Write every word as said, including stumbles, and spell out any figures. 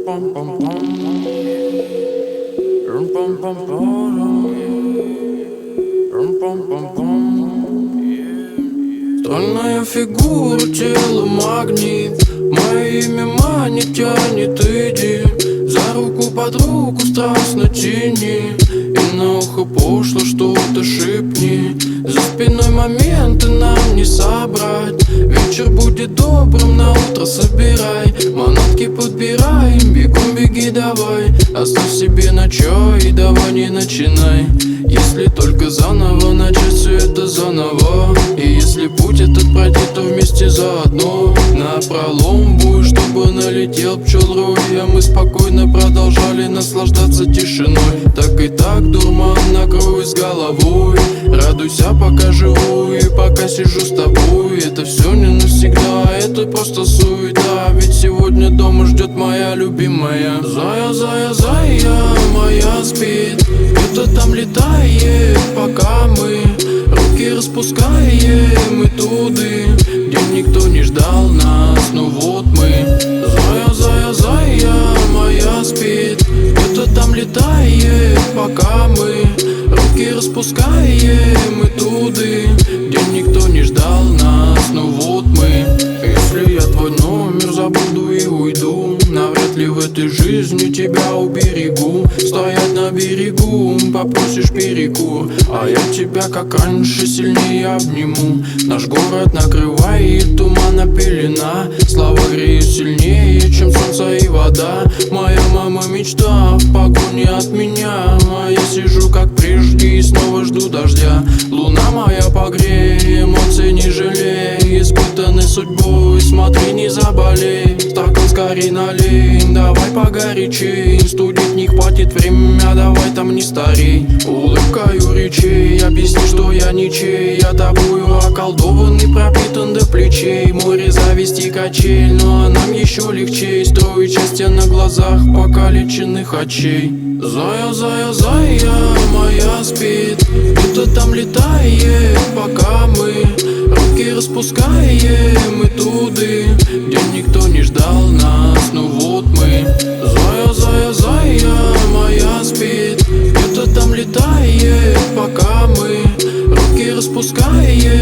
Странная фигура, тело магнит. Мое имя манит, тянет, иди. За руку под руку страстно тяни. И на ухо пошло что-то шепни. За спиной моменты нам не собрать. Вечер будет добрым, на утро собирай. Манатки подбирай, бегом беги давай. Оставь себе на чай, давай не начинай. Если только заново начать все это заново. И если путь этот пройти, то вместе заодно. Напролом будешь, чтобы налетел пчел рой. А мы спокойно продолжали наслаждаться тишиной. Так и так дурман накрой с головой. Радуйся, пока живу и пока сижу с тобой. Это все не навсегда, это просто суета. Ведь сегодня дома ждет моя любимая. Зая, зая, зая моя спит. Кто-то там летает, пока мы руки распускаем и туды, где никто не ждал нас. Ну вот мы. Зая, зая, зая моя спит. Кто-то там летает, пока мы руки распускаем и туды, где никто не ждал нас. Ну вот мы. Если я твой номер забуду и уйду, навряд ли в этой жизни тебя уберегу. Стоять на берегу, попросишь перекур, а я тебя как раньше сильнее обниму. Наш город накрывает тумана пелена. Слава греет сильнее, чем солнце и вода. Моя мама мечта в погоне от меня, а я сижу как прежде и снова жду дождя. Луна моя погрей, эмоций не жалей. Испытанный судьбой, смотри не заболей. Стакан скорей налей, давай погорячей. Студить не хватит время, давай там не старей. Улыбкою речей, объясни, что я ничей. Я тобою околдованный, пропитан до плечей. Море зависти качель, ну а нам еще легче строить счастье на глазах покалеченных очей. Зая, зая, зая моя спит. Кто-то там летает, пока мы руки распускаем и туды, где никто не ждал нас. Ну вот мы. Зая, зая, зая моя спит. Кто-то там летает, пока мы руки распускаем